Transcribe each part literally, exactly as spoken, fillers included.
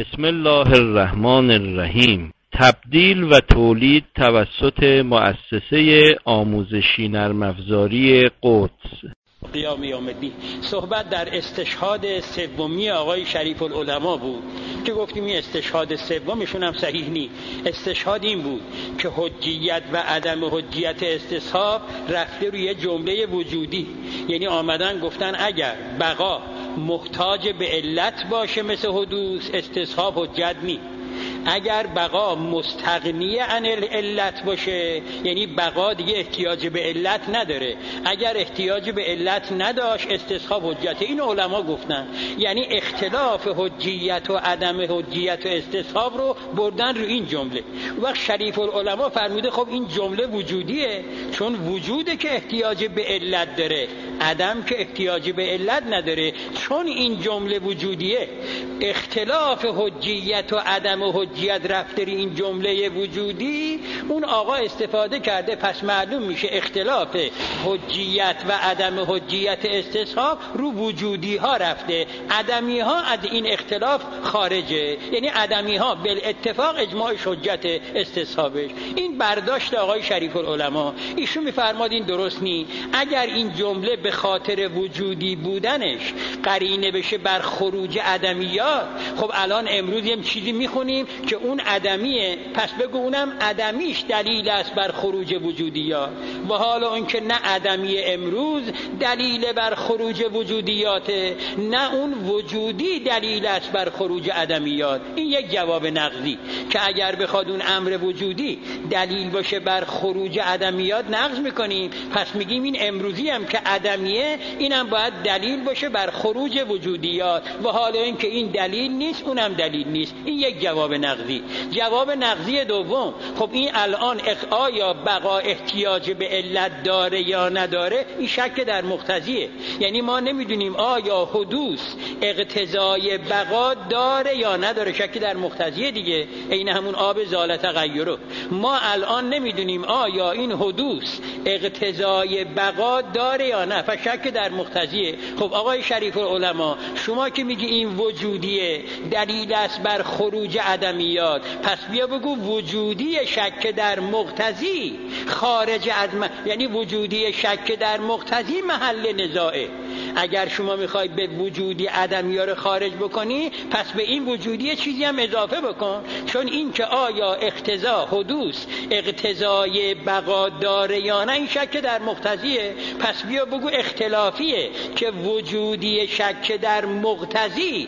بسم الله الرحمن الرحیم. تبدیل و تولید توسط مؤسسه آموزشی نرم افزاری قدس. قیام یوم الدین. صحبت در استشهاد سومی آقای شریف العلماء بود که گفتیم این استشهاد سومشون هم صحیح نیست. استشهاد این بود که حجیت و عدم حجیت استصحاب رفته روی جمله وجودی، یعنی آمدن گفتن اگر بقا محتاج به علت باشه مثل حدوث، استصحاب حجت نیست. اگر بقا مستغنی عن علت باشه، یعنی بقا دیگه احتیاج به علت نداره، اگر احتیاج به علت نداشت استصحاب حجته. این علما گفتن یعنی اختلاف حجیت و عدم حجیت و استصحاب رو بردن رو این جمله. وقت شریف العلماء فرموده خب این جمله وجودیه، چون وجوده که احتیاج به علت داره، عدم که احتیاج به علت نداره. چون این جمله وجودیه، اختلاف حجیت و عدم حجیت رفته این جمله وجودی، اون آقا استفاده کرده، پس معلوم میشه اختلاف حجیت و عدم حجیت استصحاب رو وجودی ها رفته، عدمی ها از این اختلاف خارجه، یعنی عدمی ها بالاتفاق اجماع حجت استصحابش. این برداشت آقای شریف العلماء. ایشون میفرماد این درست نی. اگر این جمله به خاطر وجودی بودنش قرینه بشه بر خروج عدمیات، خب الان امروز یه چیزی میخونیم که اون عدمیه، پس بگو اونم عدمیش دلیل است بر خروج وجودیات، و حالا اون که نه عدمی امروز دلیل بر خروج وجودیاته، نه اون وجودی دلیل است بر خروج عدمیات. این یک جواب نقضی که اگر بخواد اون امر وجودی دلیل باشه بر خروج عدمیات نقض میکنیم، پس میگیم این امروزی هم که عدمیه اینم باید دلیل باشه بر خروج وجودیات، و حالا این که این دلیل نیست اونم دلیل نیست. این یک جواب نقضی. جواب نقضی دوم، خب این الان آیا بقا احتیاج به علت داره یا نداره؟ این شک در مقتضیه، یعنی ما نمیدونیم آیا حدوث اقتضای بقا داره یا نداره، شک در مقتضیه دیگه، این همون آب زال تغیره. ما الان نمیدونیم آیا این حدوث اقتضای بقا داره یا نه، پس شک در مقتضیه. خب آقای شریف العلماء، شما که میگی این وجودیه دلیل است بر خروج عدمیات، پس بیا بگو وجودی شک در مقتضی خارج از م... یعنی وجودی شک در مقتضی محل نزاعه. اگر شما میخوای به وجودی عدمیات رو خارج بکنی، پس به این وجودی چیزی هم اضافه بکن، چون این که آیا اقتضا حدوث اقتضای بقا داره یا نه این شک در مقتضیه، پس بیا بگو اختلافیه که وجودی شک در مقتضی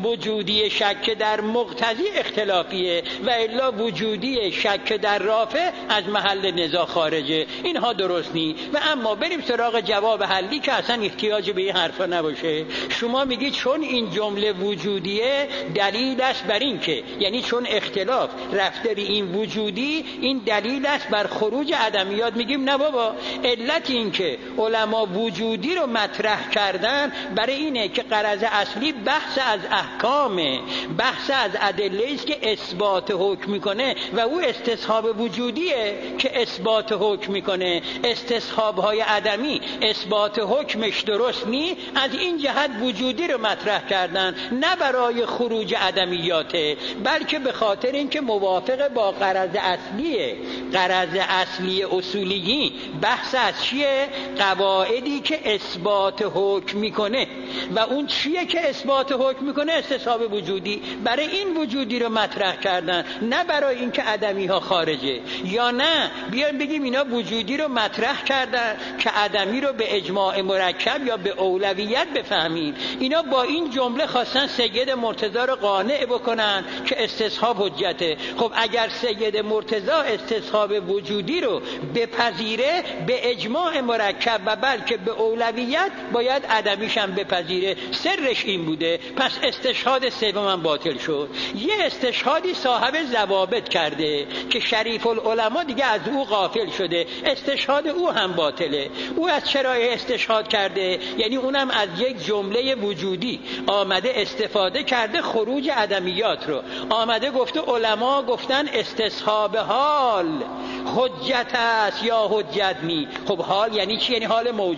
وجودی شک در مقتضی اختلافیه، و الا وجودی شک در رافع از محل نزاع خارجه. اینها درست نی. و اما بریم سراغ جواب حلی که اصلا احتیاج به این حرفا نباشه. شما میگی چون این جمله وجودیه دلیل است بر این که، یعنی چون اختلاف رفته ری این وجودی، این دلیل است بر خروج عدمیات. میگیم نه بابا، علت این که علما وجودی رو مطرح کردن برای اینه که غرض اصلی بحث از احکامه، بحث از ادله است که اثبات حکم میکنه، و او استصحاب وجودیه که اثبات حکم میکنه. استصحاب های عدمی اثبات حکمش درست نی، از این جهت وجودی رو مطرح کردن، نه برای خروج عدمیاته، بلکه به خاطر اینکه موافق با غرض اصلیه. غرض اصلی اصولیین بحث از چیه؟ قواعدی که اثبات حکم میکنه، و اون چیه که اثبات حکم میکنه؟ استصحاب وجودی. برای این وجودی رو مطرح کردن، نه برای اینکه عدمی ها خارجه. یا نه بیایم بگیم اینا وجودی رو مطرح کردن که عدمی رو به اجماع مرکب یا به اولویت بفهمیم. اینا با این جمله خواستن سید مرتضی رو قانع بکنن که استصحاب حجته. خب اگر سید مرتضی استصحاب وجودی رو بپذیره، به اجماع مرکب و بلکه به اولویت باید عدمیش هم بپذیره. سرش این بوده. پس استشهاد سوم باطل شد. یه استشهادی صاحب ضوابط کرده که شریف العلماء دیگه از او غافل شده، استشهاد او هم باطله. او از چرا استشهاد کرده؟ یعنی اونم از یک جمله وجودی آمده استفاده کرده خروج عدمیات رو. آمده گفته علما گفتن استصحاب حال حجت است یا حجت نی. خب حال یعنی چی؟ یعنی حال موجود.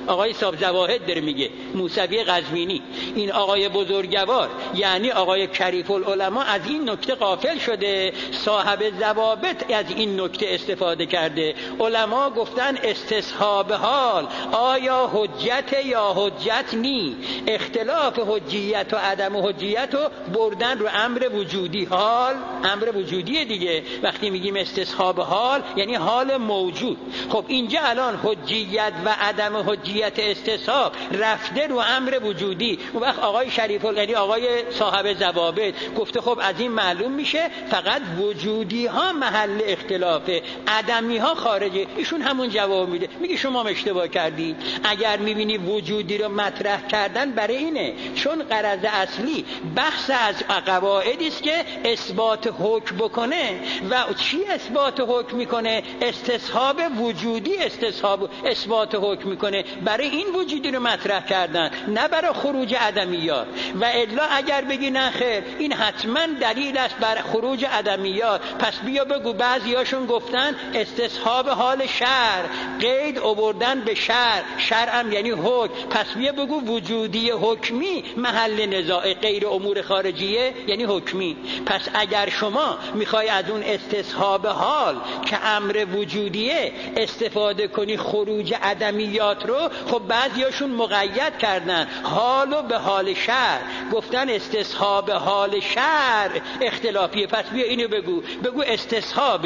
آقای صاحب زواهد داره میگه، موسوی قزوینی. این آقای بزرگوار یعنی آقای شریف العلماء از این نکته غافل شده، صاحب ضوابط از این نکته استفاده کرده. علما گفتن استصحاب حال آیا حجت یا حجت نی، اختلاف حجیت و عدم حجیت رو بردن رو امر وجودی. حال امر وجودیه دیگه، وقتی میگیم استصحاب حال یعنی حال موجود. خب اینجا الان حجیت و عدم حجیت استصحاب رفته رو امر وجودی. اون وقت آقای شریف یعنی آقای صاحب ضوابط گفته خب از این معلوم میشه فقط وجودی ها محل اختلافه، عدمی ها خارجه. ایشون همون جواب میده، میگه شما اشتباه کردی. اگر میبینی وجودی رو مطرح کردن برای اینه چون غرض اصلی بحث از قواعدی است که اثبات حکم بکنه. و چی اثبات حکم میکنه؟ استصحاب وجودی استصحاب اثبات حکم میکنه. برای این وجودی رو مطرح کردن، نه برای خروج عدمیات. و الا اگر بگی نه خیر این حتما دلیل است بر خروج عدمیات، پس بیا بگو بعضیاشون گفتن استصحاب حال شرع، قید آوردن به شرع، شرعم یعنی حکم، پس بیا بگو وجودی حکمی محل نزاع، غیر امور خارجیه یعنی حکمی. پس اگر شما میخوای از اون استصحاب حال که امر وجودیه استفاده کنی خروج عدمیات رو، خب بعضیاشون مقید کردن حالو به حال شرع، گفتن استصحاب حال شرع اختلافیه. پس بیا اینو بگو، بگو استصحاب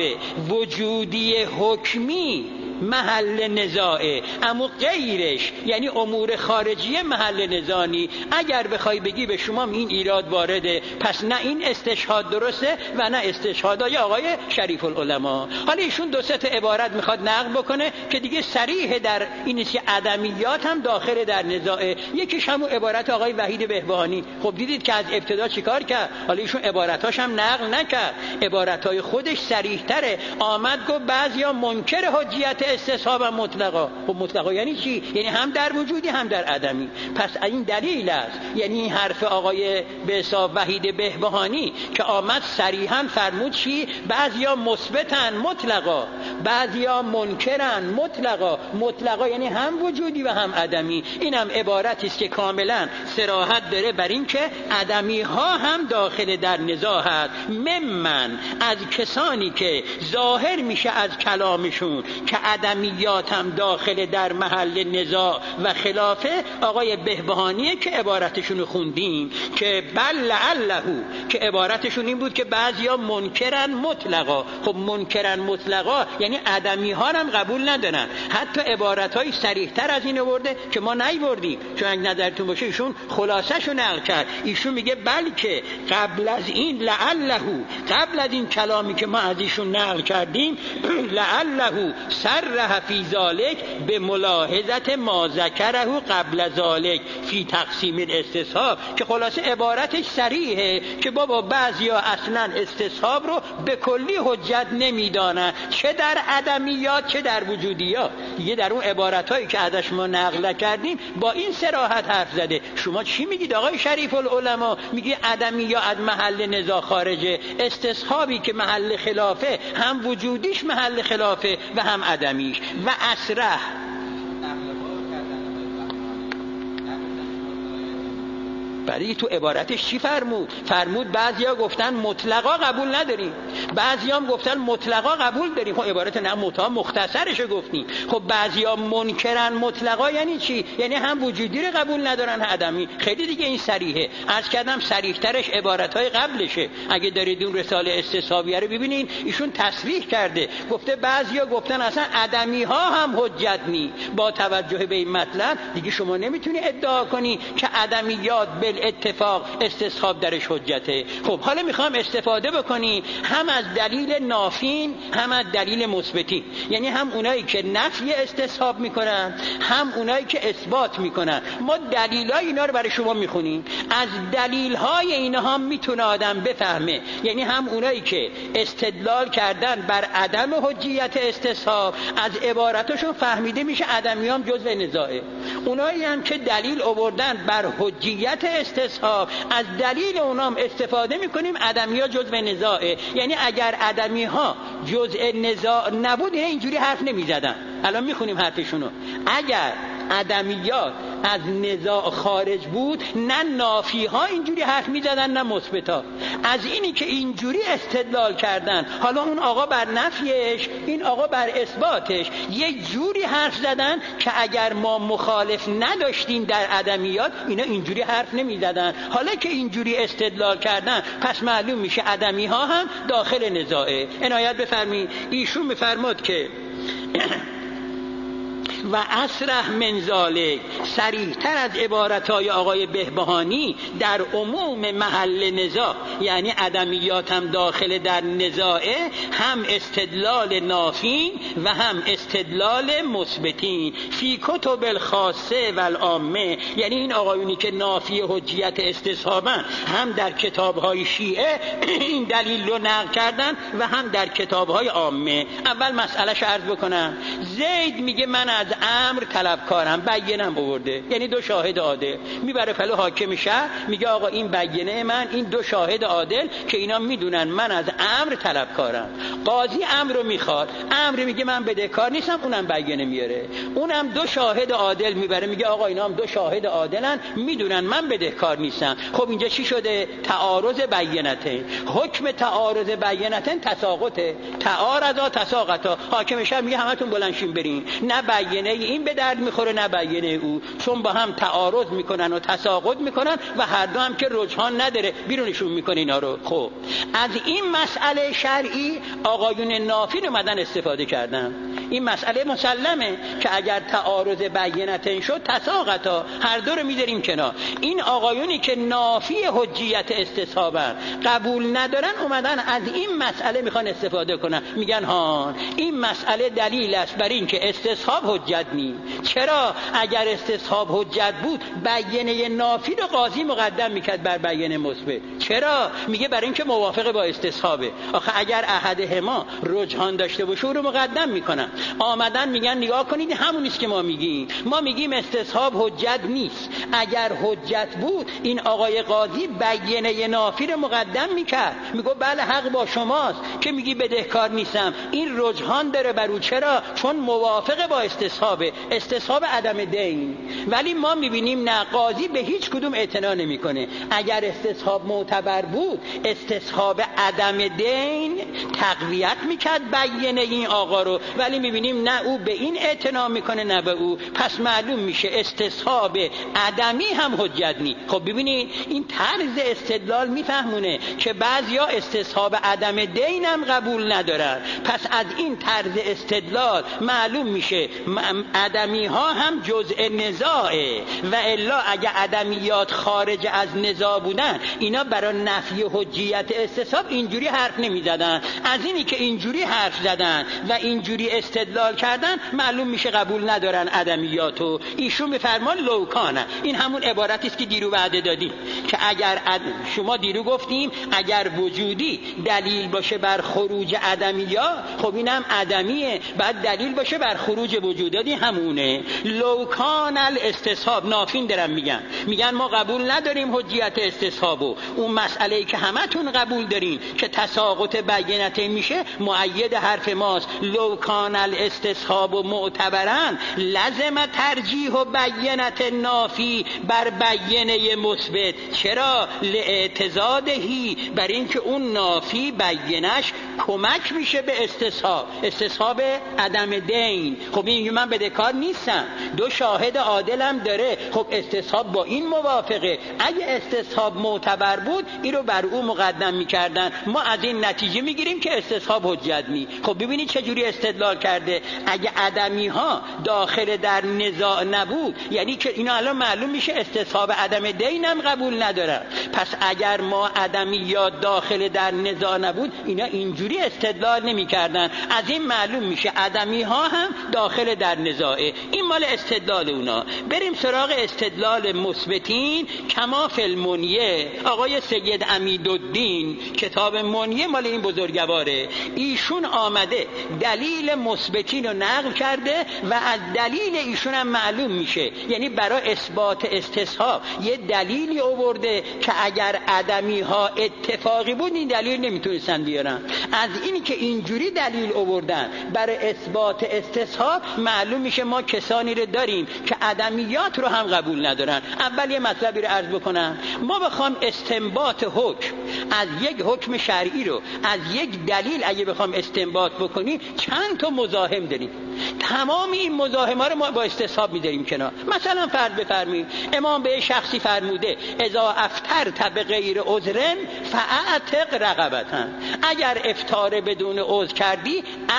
وجودی حکمی محل نزاعه، اما غیرش یعنی امور خارجیه محل نزاعی. اگر بخوای بگی به شما این ایراد وارده، پس نه این استشهاد درسته و نه استشهادای آقای شریف العلماء. حالا ایشون دو سه تا عبارت میخواد نقل بکنه که دیگه صریح در این است که عدمیات هم داخل در نزاعه. یکیش همون عبارت آقای وحید بهبهانی. خب دیدید که از ابتدا چیکار کرد؟ حالا ایشون عبارتاش هم نقل نکرد، عبارتای خودش صریح تره. آمد گفت بعضیا منکر حجیت استصحاب مطلقا. خب مطلقا یعنی چی؟ یعنی هم در وجودی هم در عدمی. پس این دلیل است. یعنی این حرف آقای به حساب وحید بهبهانی که آمد صریحا فرمود چی؟ بعضیا مثبتن مطلقا، بعضیا منکرن مطلقا. مطلقا یعنی هم وجودی و هم عدمی. اینم عبارتی است که کاملا صراحت داره بر این که عدمی ها هم داخل در نزاع هست. ممن از کسانی که ظاهر میشه از کلامشون که عدمیات هم داخل در محل نزاع و خلافه، آقای بهبهانیه که عبارتشون رو خوندیم که بل لعله، که عبارتشون این بود که بعضیا منکرن مطلقا. خب منکرن مطلقا یعنی عدمی ها هم قبول ندارن. حتی عبارتهای صریح تر از این آورده که ما نیوردیم، چون اگه نظرتون باشه ایشون خلاصه‌شو نقل کرد. ایشون میگه بلکه قبل از این لعله، قبل از این کلامی که ما از ایشون نقل کردیم، لعله صرح فی ذلک به ملاحظت ما ذکره قبل ذلک فی تقسیم الاستصحاب، که خلاصه عبارتش صریحه که بابا بعضیا اصلا استصحاب رو به کلی حجت نمیدانن، چه در عدمیات چه در وجودیات. دیگه در اون عبارتایی که ازش ما نقل کردیم با این صراحت حرف زده. شما چی میگید آقای شریف العلماء؟ میگی عدمیات از محل نزاع خارجه، استصحابی که محل خلافه هم وجودیش محل خلافه و هم عدمیش. و اسرح برای تو عبارتش چی فرمود؟ فرمود بعضیا گفتن مطلقا قبول نداریم، بعضیا هم گفتن مطلقا قبول داریم. خب عبارت نه متا مختصرش گفتیم. خب بعضیا منکرن مطلقا یعنی چی؟ یعنی هم وجودی رو قبول ندارن عدمی. خیلی دیگه این صریحه. عرض کردم صریح ترش عبارتهای قبلشه. اگه دارید اون رساله استصحابیه رو ببینین، ایشون تصریح کرده، گفته بعضیا گفتن اصلا عدمی ها هم حجت نی. با توجه به این مطلب دیگه شما نمیتونی ادعا کنی که عدمیات اتفاق استصحاب درش حجته. خب حالا میخوام استفاده بکنیم هم از دلیل نافین هم از دلیل مثبتی، یعنی هم اونایی که نفی استصحاب میکنن هم اونایی که اثبات میکنن. ما دلیلای اینا رو برای شما میخونیم. از دلیلهای اینها میتونه آدم بفهمه، یعنی هم اونایی که استدلال کردن بر عدم حجیت استصحاب، از عبارتشون فهمیده میشه عدمیام جزء نزاعه. اونایی هم که دلیل آوردن بر حجیت استصحاب، از دلیل اونام استفاده میکنیم عدمی ها جزء نزاعه. یعنی اگر عدمی ها جزء نزاع نبود اینجوری حرف نمیزدن. الان میخونیم حرفشونو. اگر ادمیات از نزاع خارج بود، نه نافی ها اینجوری حرف میزدن نه مثبت ها. از اینی که اینجوری استدلال کردن، حالا اون آقا بر نفیش، این آقا بر اثباتش، یک جوری حرف زدن که اگر ما مخالف نداشتیم در ادمیات اینا اینجوری حرف نمیزدن. حالا که اینجوری استدلال کردن پس معلوم میشه ادمی ها هم داخل نزاعه. عنایت بفرمایید، ایشون میفرماد که و اصرح من ذالک، صریح‌تر از عبارتهای آقای بهبهانی در عموم محل نزاع، یعنی ادمیات هم داخل در نزاعه، هم استدلال نافین و هم استدلال مثبتین فی کتب الخاصه و العامه، یعنی این آقایونی که نافی حجیت استصحابن هم در کتاب‌های شیعه این دلیل رو نقل کردن و هم در کتاب‌های عامه. اول مسئله‌اش عرض بکنم. زید میگه من از امر طلبکارم، بیانم آورده، یعنی دو شاهد عادل. میبره پلو حاکم شهر میگه آقا این بیانه من، این دو شاهد عادل که اینا میدونن من از امر طلبکارم. قاضی امر رو میخواد، امر میگه من بدهکار نیستم، اونم بیانه میاره. اونم دو شاهد عادل میبره میگه آقا اینا هم دو شاهد عادلن، میدونن من بدهکار نیستم. خب اینجا چی شده؟ تعارض بیانتین. حکم تعارض بیانتین تساقطه. تعارضا تساقطا. حاکم شهر میگه همتون بلندشین برین، نه بیانه این به درد میخوره نه بیانه او، چون با هم تعارض میکنن و تساقط میکنن و هر دو هم که رجحان نداره بیرونشون میکنه اینا رو. خب از این مسئله شرعی آقایون نافین اومدن استفاده کردن. این مسئله مسلمه که اگر تعارض بیانتین شد تساقطا، هر دو رو میذاریم کنار. این آقایونی که نافی حجیت استصحابن، قبول ندارن، اومدن از این مسئله میخوان استفاده کنن. میگن ها این مسئله دلیل است بر این که استصحاب حجت نی. چرا؟ اگر استصحاب حجت بود بیانه نافی رو قاضی مقدم میکرد بر بیانه مثبت. چرا؟ میگه برای اینکه موافق با استصحابه. آخه اگر احدهما رجحان داشته باشه رو مقدم میکنن. آمدن میگن نگاه کنید همونیست که ما میگیم، ما میگیم استصحاب حجت نیست. اگر حجت بود این آقای قاضی بیانه نافی رو مقدم میکرد، میگه بله حق با شماست که میگی بدهکار نیستم، این رجحان داره برو. چرا؟ چون موافق با استصحابه، استصحاب عدم دین. ولی ما میبینیم نه، قاضی به هیچ کدوم اعتنا نمیکنه. اگر استصحاب معتبر بود استصحاب عدم دین تقویت میکرد بیانه این آقا رو، ولی میبینیم نه، او به این اعتنا میکنه نه به او. پس معلوم میشه استصحاب عدمی هم حجت نی. خب ببینید این طرز استدلال میفهمونه که بعضیا استصحاب عدم دین هم قبول ندارن. پس از این طرز استدلال معلوم میشه عدمی ها هم جزء نزاعه، و الا اگه عدمیات خارج از نزاع بودن اینا برای نفی حجیت استصحاب اینجوری حرف نمی زدن. از اینی که اینجوری حرف زدن و اینجوری استدلال کردن معلوم میشه قبول ندارن عدمیاتو. ایشون میفرمان لوکانه، این همون عبارتی است که دیرو وعده دادیم که اگر عد... شما دیرو گفتیم اگر وجودی دلیل باشه بر خروج عدمیات، خب اینم عدمیه، بعد دلیل باشه بر خروج وجودی همونه. لوکان الاستصحاب، نافین درم میگن میگن ما قبول نداریم حجیت استصحابو. اون مسئله که همتون قبول دارین که تساقط بیانته میشه مؤید حرف ماست. لوکان الاستصحاب معتبرن لازم ترجیح و بیانت نافی بر بیانه مثبت. چرا؟ لاعتضادهی، بر اینکه اون نافی بیانش کمک میشه به استصحاب، استصحاب عدم دین. خب این من بدهکار نیستم، دو شاهد عادلم داره، خب استصحاب با این موافقه. اگه استصحاب معتبر بود این رو بر او مقدم میکردن. ما از این نتیجه میگیریم که استصحاب حجت نی. خب ببینید چه جوری استدلال کرده. اگه عدمی ها داخل در نزاع نبود، یعنی که اینا الان معلوم میشه استصحاب عدم دینم قبول ندارن. پس اگر ما عدمیات داخل در نزاع نبود اینا اینجوری استدلال نمیکردن. از این معلوم میشه عدمی ها هم داخل در نزاعه. این مال استدلال اونا. بریم سراغ استدلال مثبتین. کما فی المنیه، آقای سید امیدالدین کتاب منیه مال این بزرگواره، ایشون آمده دلیل مثبتین رو نقل کرده و از دلیل ایشون هم معلوم میشه، یعنی برای اثبات استصحاب یه دلیلی آورده که اگر عدمی ها اتفاقی بود این دلیل نمیتونستن بیارن. از اینی که اینجوری دلیل آوردن برای اثبات استصحاب معلوم میشه ما کسانی رو داریم که عدمیات رو هم قبول ندارن. اول یه مطلبی رو عرض بکنم، ما بخوام استنباط حکم از یک حکم شرعی رو از یک دلیل اگه بخوام استنباط بکنیم چند تا مزاحم داریم. تمام این مزاحم‌ها رو ما با استصحاب می‌ذاریم کنار. مثلا فرض بفرمایید امام به شخصی فرموده اذا افطرت بغیر عذر فاعتق رقبة، اگر افطار بدون عذر کردی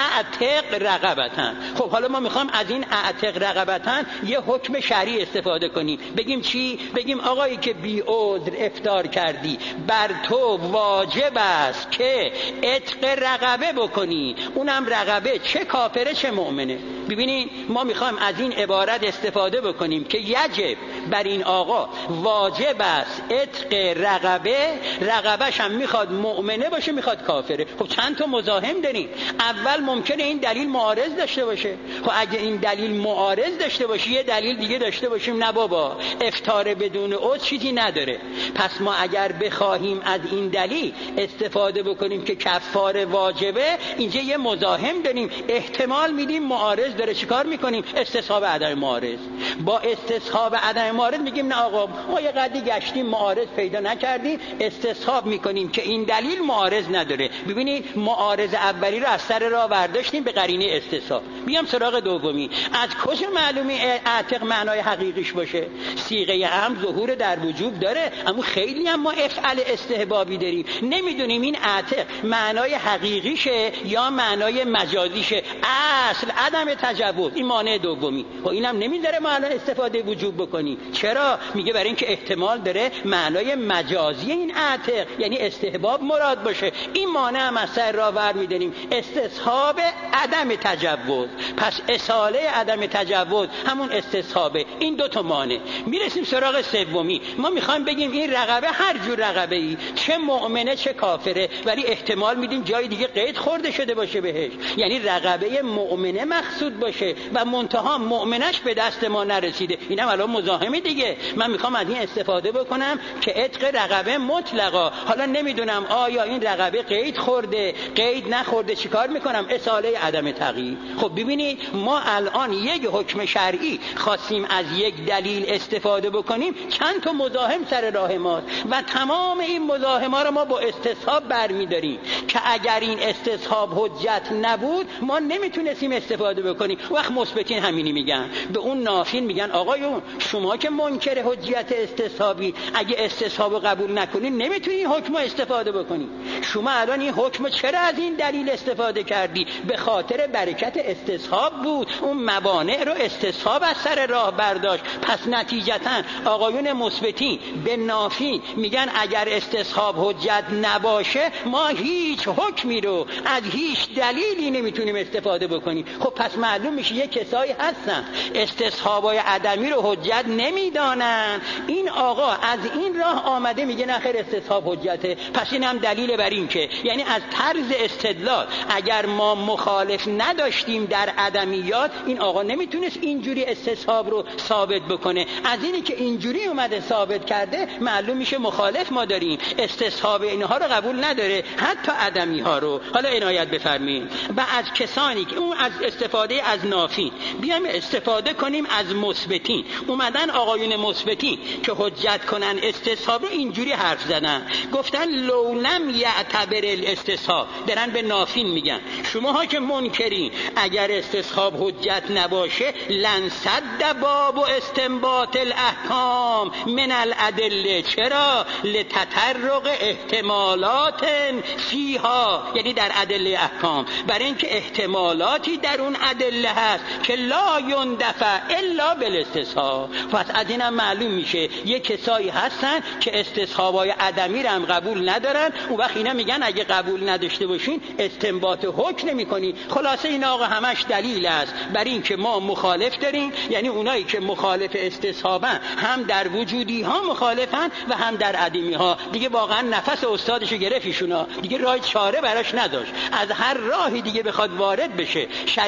اعتق رقبة. خب حالا ما می‌خوام از این اعتق رقبة یه حکم شرعی استفاده کنیم. بگیم چی؟ بگیم آقایی که بی عذر افطار کردی بر تو واجب است که عتق رقبه بکنی، اونم رقبه چه کافره چه مؤمنه. ببینید ما میخوایم از این عبارت استفاده بکنیم که یجب بر این آقا واجب است عتق رقبه، رقبهش هم میخواد مؤمنه باشه میخواد کافره. خب چند تا مزاحم داریم. اول ممکنه این دلیل معارض داشته باشه. خب اگه این دلیل معارض داشته باشه یه دلیل دیگه داشته باشیم نه بابا افطار بدون عذر چیزی نداره. پس ما اگر بخواهیم از این دلیل استفاده بکنیم که کفاره واجبه، اینجا یه مزاحم داریم، احتمال میدیم معارض داره. چیکار میکنیم؟ استصحاب عدم معارض. با استصحاب عدم معارض میگیم نه آقا ما یه قدری گشتیم معارض پیدا نکردیم، استصحاب میکنیم که این دلیل معارض نداره. ببینید معارض اولی رو از سر راه برداشتیم به قرینه استصحاب. میام سراغ دومی. از کجا معلومه اعتق معنای حقیقیش باشه؟ صیغه هم ظهور در وجوب داره، اما خیلی هم ما افعال استحبابی داریم. نمیدونیم این اعتق معنای حقیقیشه یا معنای مجازیشه. اصل عدم تجاوز، این مانع دومی. و اینم نمیذاره ما الان استفاده وجوب بکنیم. چرا؟ میگه برای اینکه احتمال داره معنای مجازی این اعتق یعنی استحباب مراد باشه. این مانع هم از سر راه ور میداریم، استصحاب عدم تجاوز. پس اصاله عدم تجاوز همون استصحابه. این دو تا مانع. میرسیم سراغ سومی. ما میخوایم بگیم این رقبه هر جور رقبه ای، چه مؤمنه چه کافره، ولی احتمال میدیم جای دیگه قید خورده شده باشه بهش، یعنی رقبه مؤمنه مقصود باشه و منتها مؤمنش به دست ما نرسیده. اینم الان مزاحمی دیگه. من میخوام از این استفاده بکنم که عتق رقبه مطلقا. حالا نمیدونم آیا این رقبه قید خورده قید نخورده، چیکار میکنم؟ اصاله عدم تغییر. خب ببینید ما الان یک حکم شرعی خواستیم از یک دلیل استفاده بکنیم، چند تا مزاحم سر راه ما و تمام این مزاحم‌ها رو ما با استصحاب برمی‌داریم که اگر این استصحاب حجت نبود ما نمیتونستیم استفاده بکنیم. وقت مثبتین همینی میگن، به اون نافین میگن آقایون شما که منکر حجیت استصحابی، اگه استصحاب قبول نکنین نمیتونین این حکم استفاده بکنین. شما الان این حکم چرا از این دلیل استفاده کردی؟ به خاطر برکت استصحاب بود، اون موانع رو استصحاب از سر راه برداشت. پس نتیجتا آقایون مثبتین به نافین میگن اگر استصحاب حجت نباشه ما هیچ حکمی رو از هیچ دلیلی نمیتونیم استفاده بکنیم. خب پس معلوم میشه یک کسایی هستن استصحابای عدمی رو حجت نمیدانن، این آقا از این راه آمده میگه نه خیر استصحاب حجته. پس این هم دلیل بر این که یعنی از طرز استدلال اگر ما مخالف نداشتیم در عدمیات، این آقا نمیتونست اینجوری استصحاب رو ثابت بکنه. از اینی که اینجوری اومده ثابت کرده معلوم میشه مخالف ما داریم، استصحاب اینها رو قبول نداره، حتی عدمی ها رو. حالا عنایت بفرمایید. و از کسانی که اون از استفاده از نافی بیایم استفاده کنیم از مثبتین. اومدن آقایون مثبتین که حجت کنن استصحاب رو اینجوری حرف زدن، گفتن لو لم یعتبر الاستصحاب، دارن به نافین میگن شماها که منکرین اگر استصحاب حجت نباشه لن صد باب و استنباط الاحکام من الادله. چرا؟ لتطرق احتمالات فیها، یعنی در ادله احکام، برای اینکه احتمالاتی در اون ادله هست که لا یندفع الا بالاستصحاب. پس از اینم معلوم میشه یک کسایی هستن که استصحابای عدمی رو هم قبول ندارن. اون وقت اینا میگن اگه قبول نداشته باشین استنباط حکم نمی‌کنی. خلاصه این آقا همش دلیل است برای اینکه ما مخالف داریم، یعنی اونایی که مخالف استصحابن هم در وجودی ها مخالفن و هم در عدمی ها. دیگه واقعا نفس استادشو گرفت ایشونا، دیگه راه چاره براش نداشت، از هر راهی دیگه بخواد وارد بشه. شریف العلماء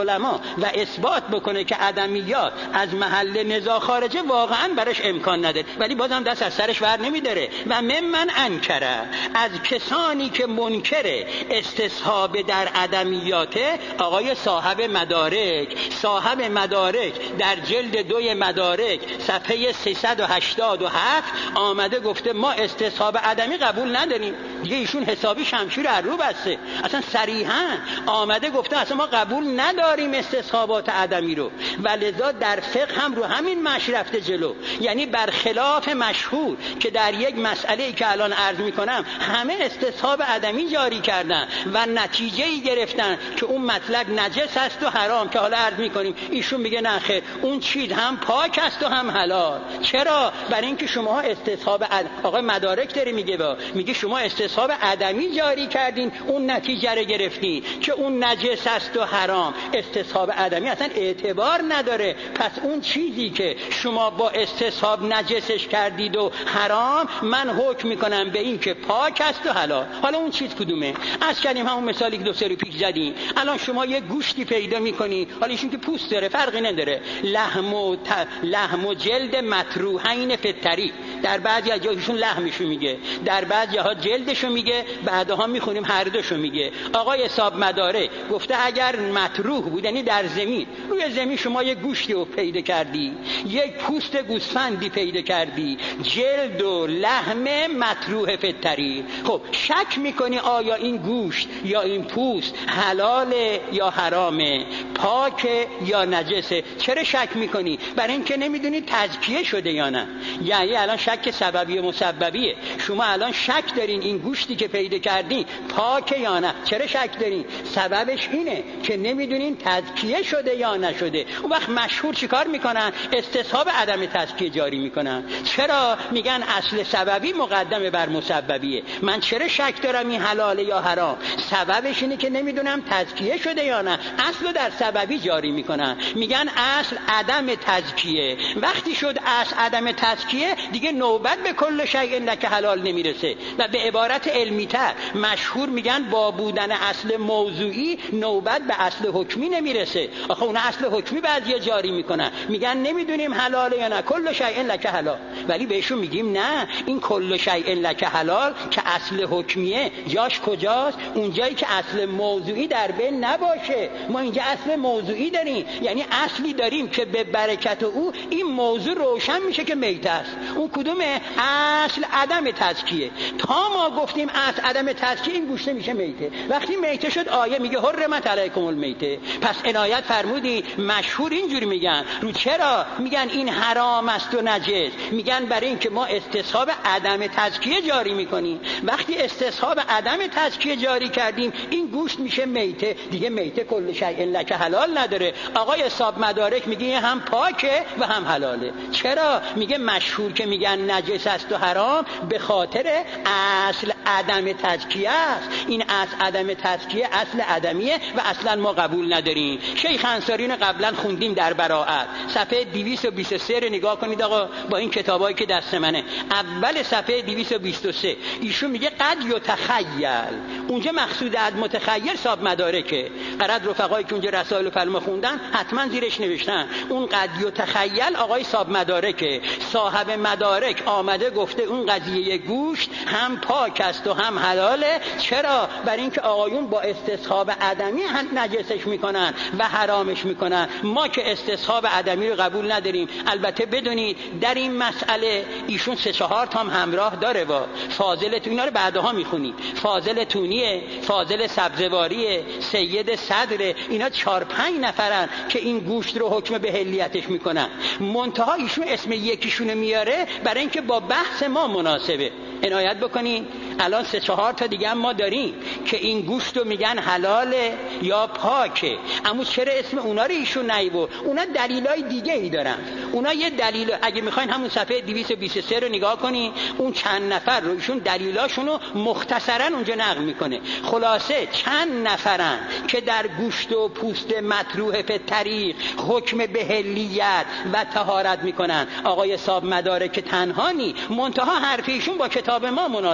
العلماء و اثبات بکنه که ادمیات از محل نزاع خارجه، واقعا برش امکان نداره، ولی بازم دست از سرش ور نمیداره. و ممن انکره، از کسانی که منکر استصحاب در ادمیاته، آقای صاحب مدارک. صاحب مدارک در جلد دوی مدارک صفحه سیصد و هشتاد و هفت آمده گفته ما استصحاب ادمی قبول نداریم. دیگه ایشون حسابی شمشیر رو رو بسته، اصلا صریحا آمده گفته اصلا ما قبول نداریم استصحابات ادمی رو. ولذا در فقه هم رو همین مش رفته جلو، یعنی برخلاف مشهور که در یک مسئله که الان عرض میکنم همه استصحاب ادمی جاری کردن و نتیجه‌ای گرفتن که اون مطلب نجس است و حرام، که حالا عرض میکنیم. ایشون میگه نه خیر، اون چیز هم پاک است و هم حلال. چرا؟ برای اینکه شما استصحاب اد... آقای مدارک داره میگه با میگه شما استصحاب ادمی جاری کردین، اون نتیجه رو گرفتین که اون نجس است و حرام. استصحاب ادمی اصلا اعتبار نداره. پس اون چیزی که شما با استصحاب نجسش کردید و حرام، من حکم میکنم به این که پاک است و حلال. حالا اون چیز کدومه؟ از کردیم همون مثالی که دو سه رو پیش زدیم. الان شما یه گوشتی پیدا میکنی، حالا ایشون که پوست داره فرقی نداره، لحم و ت... لحم و جلد مطروحین فی الطریق، در بعضی از جاهاشون لحمشو میگه، در بعضی ها جلدشو میگه، بعدها میخونیم هر دوشو میگه. آقای صاحب مداره گفته اگر مطروح بود، یعنی در زمین، روی زمین شما یه گوشتی رو پیدا کردی، یک پوست گوسفندی پیدا کردی، جلد و لحم مطروح فی الطریق، خب شک میکنی آیا این گوشت یا این پوست حلاله یا حرامه، پاکه یا نجسه؟ چرا شک میکنی؟ برای اینکه نمیدونی تزکیه شده یا نه. یعنی الان شک سببی و مسببیه. شما الان شک دارین این گوشتی که پیدا کردین پاکه یا نه. چرا شک دارین؟ سببش اینه که نمیدونین تزکیه شده یا نشده. اون وقت مشهور چیکار میکنن؟ استصحاب عدم تزکیه جاری میکنن. چرا؟ میگن اصل سببی مقدمه بر مسببیه. من چرا شک دارم این حلاله یا حرام؟ سببش اینه که نمیدونم تزکیه شده یا نه. اصل در سببی جاری میکنن. میگن اصل عدم تزکیه. وقتی شد اصل عدم تزکیه، دیگه نوبت به کل شیء لک حلال نمیرسه. و به عبارت علمی تر مشهور میگن با بودن اصل موضوعی نوبت به اصل حکمی نمیرسه. آخه اون اصل حکمی بعضیا جاری میکنن، میگن نمیدونیم حلاله یا نه، کل شیء لک حلال. ولی بهشون میگیم نه، این کل شیء لک حلال که اصل حکمیه جاش کجاست؟ اونجایی که اصل موضوعی در بین نباشه. ما اینجا اصل موضوعی داریم، یعنی اصلی داریم که به برکت او این موضوع روشن میشه که میت است. اون کدومه؟ اصل عدم تزکیه. تا ما گفتیم اصل عدم تزکیه، این گوشت میشه میته. وقتی میته شد آیه میگه حرمت علیکم المیته. پس عنایت فرمودی. مشهور اینجوری میگن. رو چرا میگن این حرام است و نجس؟ میگن برای اینکه ما استصحاب عدم تزکیه جاری میکنیم. وقتی استصحاب عدم تزکیه جاری کردیم، این گوشت میشه میته. دیگه میته کل شیء لک حلال نداره. آقای صاحب مدارک میگه هم پاکه و هم حلاله. چرا؟ میگه مشهور که میگن نجس است و حرام به خاطر اصل عدم تزکیه است. این اصل عدم تزکیه اصل عدمیه و اصلا ما قبول نداریم. شیخ انصاری رو قبلا خوندیم در براءت، صفحه دویست و بیست و سه رو نگاه کنید آقا با این کتابایی که دست منه. اول صفحه دویست و بیست و سه ایشون میگه قد یتخیل. اونجا مقصود از متخیل صاحب مدارکه. قرد رفقایی که اونجا رسائل و فلما خوندن حتما زیرش نوشتن اون قد یتخیل آقای صاحب مدارکه. صاحب مدارک آمده گفته اون قضیه گوشت هم پاک است و هم حلاله. چرا؟ برای اینکه آقایون با استصحاب عدمی هم نجسش میکنن و حرامش میکنن. ما که استصحاب عدمی رو قبول نداریم. البته بدونید در این مسئله ایشون سه چهار تا هم همراه داره. با فاضل تو اینا رو بعدها میخونید. فاضل تونیه، فاضل سبزواریه، سید صدر، اینا چهار پنج نفرن که این گوشت رو حکم به حلیتش میکنن. منتها ایشون اسم یکیشون میاره برای اینکه با بحث ما مناسبه. عنایت بکنین. الان سه چهار تا دیگه هم ما داریم که این گوشت رو میگن حلاله یا پاکه. اما چرا اسم اونا رو ایشون نیبرد؟ اونا دلیلای دیگه ای دارن. اونا یه دلیل، اگه میخواین همون صفحه دویست و بیست و سه رو نگاه کنین، اون چند نفر رو ایشون دلیلاشون رو مختصرا اونجا نقل میکنه. خلاصه چند نفرن که در گوشت و پوست مطروح فی الطریق حکم به حلیت و طهارت میکنن. آقای صاحب مدارک تنها نی، منتها حرف ایشون با کتاب ما مناسبه.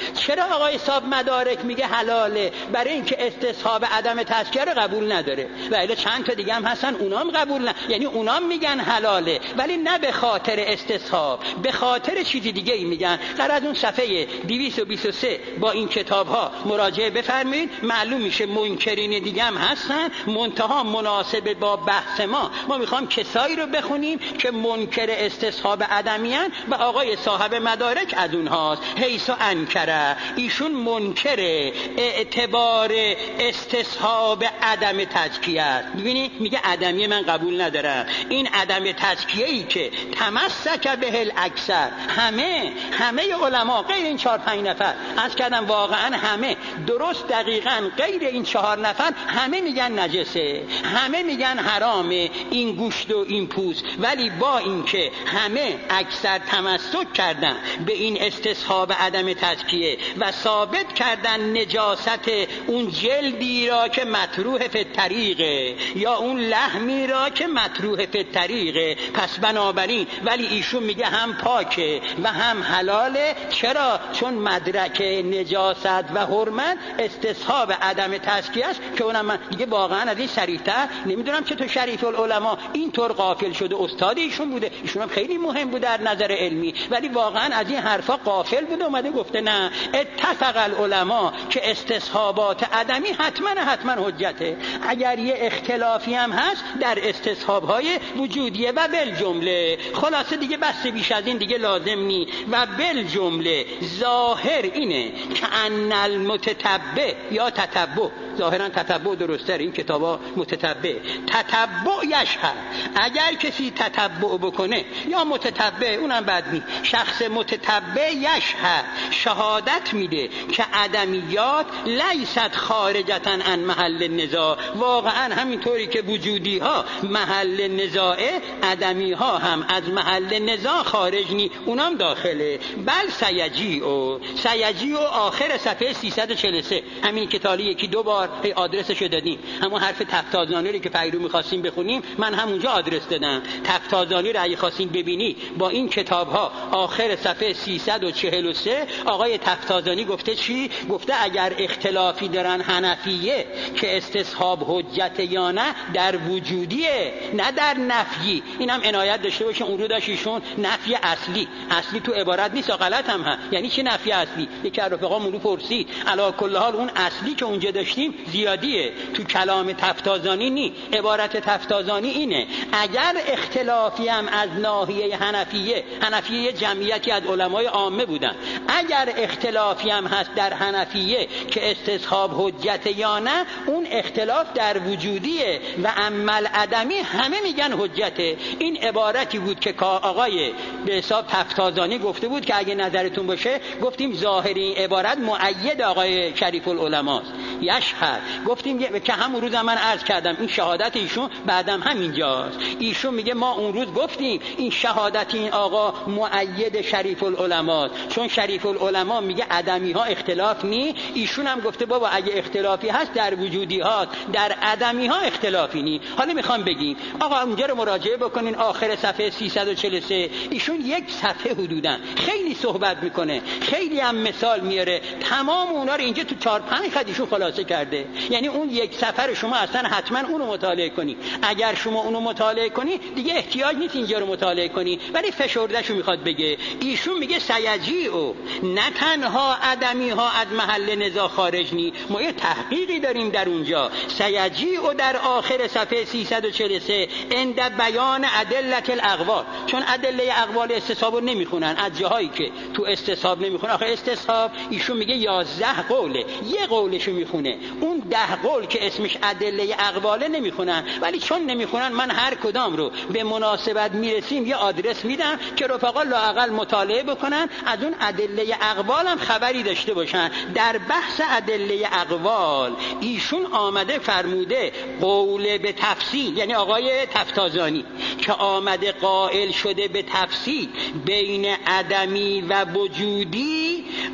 چرا آقای صاحب مدارک میگه حلاله؟ برای اینکه استصحاب عدم تزکیه رو قبول نداره. و الا چند تا دیگه هم هستن اونام قبول نه، یعنی اونام میگن حلاله ولی نه به خاطر استصحاب، به خاطر چیزی دیگه ای میگن. قرار از اون صفحه دویست و بیست و سه با این کتاب ها مراجعه بفرمایید، معلوم میشه منکرین دیگه هم هستن. منتها مناسب با بحث ما ما میخوام کسایی رو بخونیم که منکر استصحاب عدمیان و آقای صاحب مدارک از اونهاست. حیث انکره، ایشون منکر اعتبار استصحاب عدم تزکیه است. ببینید میگه عدمی من قبول ندارم. این عدم تزکیه ای که تمسک به الاکثر، همه همه علما غیر این چهار پنج نفر، از کردم واقعا همه درست دقیقاً غیر این چهار نفر همه میگن نجسه، همه میگن حرامه این گوشت و این پوست، ولی با اینکه همه اکثر تمسک کردن به این استصحاب عدم تزکیه و ثابت کردن نجاست اون جلدی را که مطروح فی الطریقه یا اون لحمی را که مطروح فی الطریقه، پس بنابراین ولی ایشون میگه هم پاکه و هم حلاله. چرا؟ چون مدرک نجاست و حرمت استصحاب عدم تزکیه است که اونم من دیگه واقعا از این صریح‌تر نمیدونم چطور شریف العلماء اینطور غافل شده. استاد ایشون بوده، ایشون هم خیلی مهم بود در نظر علمی، ولی واقعا از این حرفا غافل بوده، اومده گفته نه اتفق العلماء که استصحابات عدمی حتما حتما حجته. اگر یه اختلافی هم هست در استصحاب‌های وجودیه و بالجمله. خلاصه دیگه بس بیش از این دیگه لازم نی. و بالجمله ظاهر اینه که ان المتتبع یا تتبع، ظاهرا تتبع درسته، این کتابا متتبع، تتبع یشهر، اگر کسی تتبع بکنه یا متتبع اونم بد نی، شخص متتبع یشهر شهادت میده که عدمیات لیست خارجتا عن محل النزاع. واقعا همینطوری که وجودی ها محل نزاعه، عدمی ها هم از محل نزاع خارج نی، اونم داخله. بل سیجی و سیجی و آخر صفحه سیصد و چهل و سه، همین که تالی یکی دو بار آدرسشو دادیم، همون حرف تفتازانی رو که پیرو می‌خواستیم بخونیم من همونجا آدرس دادم. تفتازانی رو اگه خواستین ببینی با این کتاب ها آخر صفحه سیصد و چهل و سه آقای تفتازانی گفته چی؟ گفته اگر اختلافی دارن حنفیه که استصحاب حجت یا نه در وجودیه نه در نفی. اینم عنایت داشته باشه، اون رو داشت ایشون نفی اصلی، اصلی تو عبارت نیست، غلط هم هست. یعنی چی نفی اصلی؟ یکی از رفقا مولو پرسید، علی کل حال اون اصلی که اونجا داشتیم زیادیه، تو کلام تفتازانی نی. عبارت تفتازانی اینه اگر اختلافی هم از ناحیه حنفیه، حنفیه جمعیتی از علمای عامه بودن، اگر اختلافی هم هست در حنفیه که استصحاب حجت یا نه، اون اختلاف در وجودیه و عمل عدمی همه میگن حجته. این عبارتی بود که آقای به حساب تفتازانی گفته بود که اگه نظرتون باشه گفتیم ظاهری این عبارت مؤید آقای شریف العلماء یشهر. گفتیم که همون روز من عرض کردم این شهادت ایشون بعدم همینجاست. ایشون میگه ما اون روز گفتیم این شهادت این آقا مؤید شریف العلماء، چون شریف العلماء میگه عدمی ها اختلاف نی. ایشون هم گفته بابا اگه اختلافی هست در وجودی ها، در عدمی ها اختلافی نی. حالا میخوام بگیم آقا اونجا رو مراجعه بکنین آخر صفحه سیصد و چهل و سه. ایشون یک صفحه حدوداً خیلی صحبت میکنه، خیلی هم مثال میاره، تمام اونا رو اینجا تو چهار پنج خط ایشون خلاصه کرده. یعنی اون یک سفر شما اصلا حتما اونو مطالعه کنی. اگر شما اونو مطالعه کنی دیگه احتیاج نیست اینجا رو مطالعه کنی. ولی فشردهشو میخواد بگه. ایشون میگه سیجی او نه تنها عدمی ها از محل نزاع خارج نی، ما یه تحقیقی داریم در اونجا. سیجی او در آخر صفحه سیصد و چهل و سه عند بیان ادله الاقوال، چون ادله اقوال استصحاب رو نمیخونن از جاهایی که تو استصحاب نمیخونن. آخه استصحاب ایشون میگه یازده قوله، یه قولشو میخونه، اون ده قول که اسمش ادله اقواله نمیخونن. ولی چون نمیخونن من هر کدام رو به مناسبت میرسیم یه آدرس میدم که رفقا لااقل مطالعه بکنن، از اون ادله اقوال هم خبری داشته باشن. در بحث ادله اقوال ایشون آمده فرموده قول به تفصیل، یعنی آقای تفتازانی که آمده قائل شده به تفصیل بین عدمی و وجودی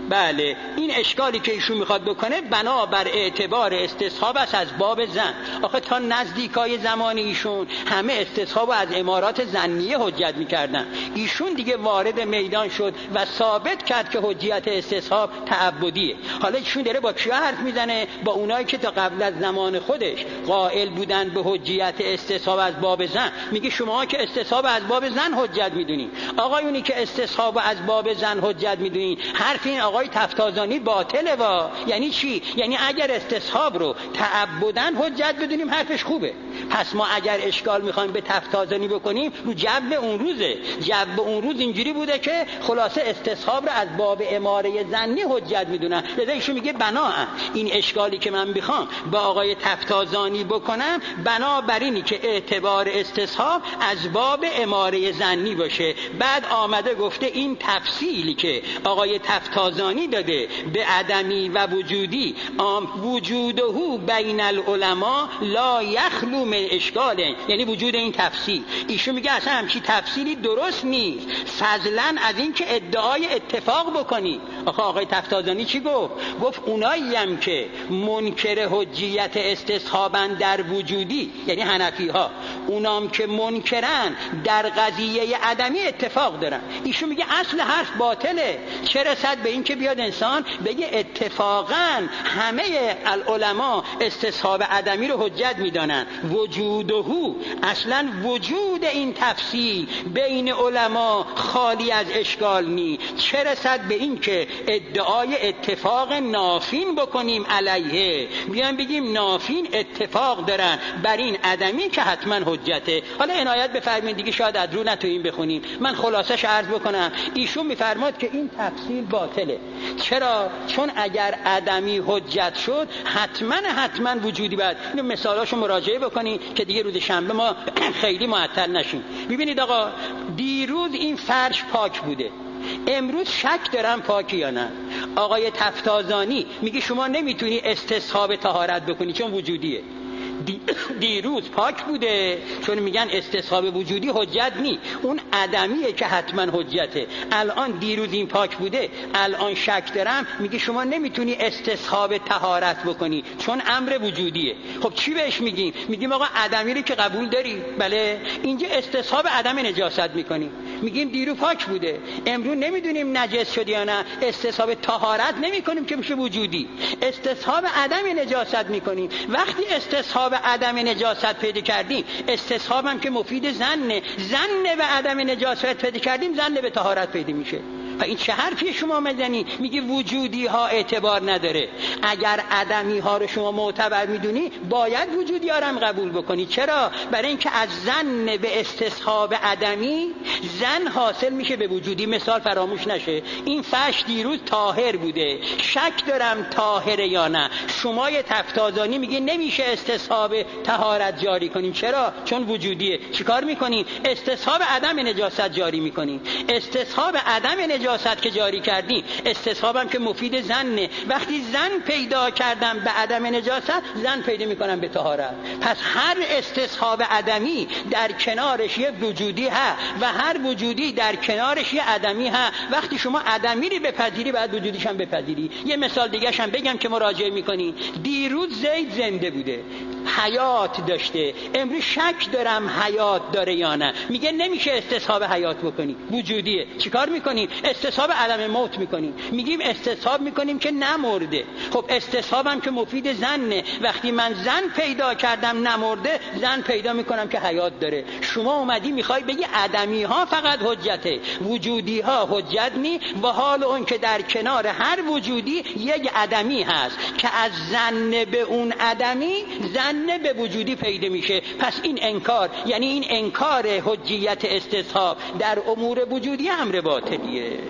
بله این اشکالی که ایشون میخواد بکنه بنابر اعتبار استصحاب است از باب زن. آخه تا نزدیکای زمان ایشون همه استصحاب از امارات زنیه حجت میکردن، ایشون دیگه وارد میدان شد و ثابت کرد که حجیت استصحاب تعبدیه. حالا ایشون داره با کیا حرف میزنه؟ با اونایی که تا قبل از زمان خودش قائل بودن به حجیت استصحاب از باب زن. میگه شما که استصحاب از باب زن حجت میدونین، آقایونی که استصحاب از باب زن حجت میدونین، حرف این آقای تفتازانی باطله. وا یعنی چی؟ یعنی اگر استصحاب رو تعبدن حجت بدونیم حرفش خوبه. پس ما اگر اشکال میخوایم به تفتازانی بکنیم رو جو اون روزه. جو اون روز اینجوری بوده که خلاصه استصحاب رو از باب اماره زنی حجت میدونن. لذا ایشون میگه بناهن این اشکالی که من بخوام با آقای تفتازانی بکنم بنابراینی که اعتبار استصحاب از باب اماره زنی باشه. بعد آمده گفته این تفصیلی که آقای تفتازانی داده به عدمی و وجودی وجوده بین العلماء لا یخلو من اشکاله، یعنی وجود این تفصیل. ایشون میگه اصلا همچین تفصیلی درست نیست، فضلا از این که ادعای اتفاق بکنی. آخه آقای تفتازانی چی گفت؟ گفت اونایی هم که منکر حجیت استصحابن در وجودی، یعنی حنفی ها، اونام که منکرن در قضیه عدمی اتفاق دارن. ایشون میگه اصل حرف باطله. چه رسد به این که بیاد انسان بگه اتفاقا همه العلماء استصحاب عدمی رو حجت میدانن. وجوده اصلا وجود این تفصیل بین علما خالی از اشکال نی. چه رسد به این که ادعای اتفاق نافین بکنیم علیه، بیان بگیم نافین اتفاق دارن بر این عدمی که حتما حجته. حالا عنایت بفرمایید دیگه، شاید از رو نتوییم بخونیم، من خلاصش عرض بکنم. ایشون میفرماد که این تفصیل باطله. چرا؟ چون اگر عدمی حجت شد حتما حتما وجودی باید. اینو مثالاشو مراجعه بکنی که دیگه روز شنبه ما خیلی معطل نشیم. ببینید آقا، دیروز این فرش پاک بوده، امروز شک دارم پاکی یا نه. آقای تفتازانی میگه شما نمیتونی استصحاب طهارت بکنی چون وجودیه. دیروز پاک بوده چون میگن استصحاب وجودی حجت نی، اون عدمیه که حتما حجته. الان دیروز این پاک بوده، الان شک دارم، میگه شما نمیتونی استصحاب طهارت بکنی چون امر وجودیه. خب چی بهش میگیم؟ میگیم آقا عدمی رو که قبول داری، بله، اینجا استصحاب عدم نجاست میکنیم. میگیم دیروز پاک بوده، امروز نمیدونیم نجس شد یا نه، استصحاب طهارت نمیکنیم که میشه وجودی، استصحاب عدم نجاست میکنیم. وقتی استصحاب عدم نجاست پیدا کردیم، استصحابم که مفید زنه، زنه به عدم نجاست پیدا کردیم، زنه به طهارت پیدا میشه. و این چه حرفی شما میزنی؟ میگی وجودی ها اعتبار نداره. اگر عدمی ها رو شما معتبر میدونی باید وجودی ها رو هم قبول بکنی. چرا؟ برای اینکه از زن به استصحاب عدمی زن حاصل میشه به وجودی. مثال فراموش نشه، این فرش دیروز طاهر بوده، شک دارم طاهره یا نه. شما یه تفتازانی میگه نمیشه استصحاب طهارت جاری کنیم. چرا؟ چون وجودیه. چیکار میکنین؟ استصحاب عدم نجاست جاری میکنین. استصحاب عدم نجاست نجاست که جاری کردیم، استصحابم که مفید زنه. وقتی زن پیدا کردم به عدم نجاست، زن پیدا میکنم به طهارت. پس هر استصحاب عدمی در کنارش یه وجودی ها و هر وجودی در کنارش یه عدمی ها. وقتی شما عدمی رو بپذیری بعد وجودیش هم بپذیری. یه مثال دیگه هم بگم که مراجعه میکنی. دیروز زید زنده بوده، حیات داشته، امروز شک دارم حیات داره یا نه. میگه نمیشه استصحاب حیات بکنی، وجودیه. چیکار میکنیم؟ استصحاب عدم موت میکنیم. میگیم استصحاب میکنیم که نمرده. خب استصحابم که مفید زنه، وقتی من زن پیدا کردم نمرده، زن پیدا میکنم که حیات داره. شما اومدی میخوای بگی عدمی ها فقط حجته، وجودی ها حجت نی، و حال اون که در کنار هر وجودی یک عدمی هست که از زن به اون عدمی زن به وجودی پیدا میشه. پس این انکار، یعنی این انکار حجیت استصحاب در امور وجودی امر باطلیه.